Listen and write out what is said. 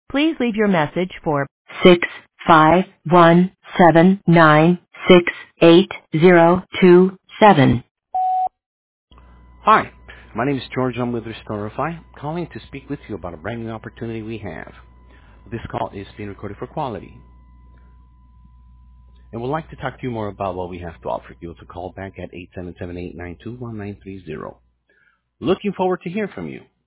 Please leave your message for 65179680027. Hi, my name is George. I'm with Restorify, calling to speak with you about a brand new opportunity we have. This call is being recorded for quality, and we'd like to talk to you more about what we have to offer. Give us a call back at 877-892-1930. Looking forward to hearing from you.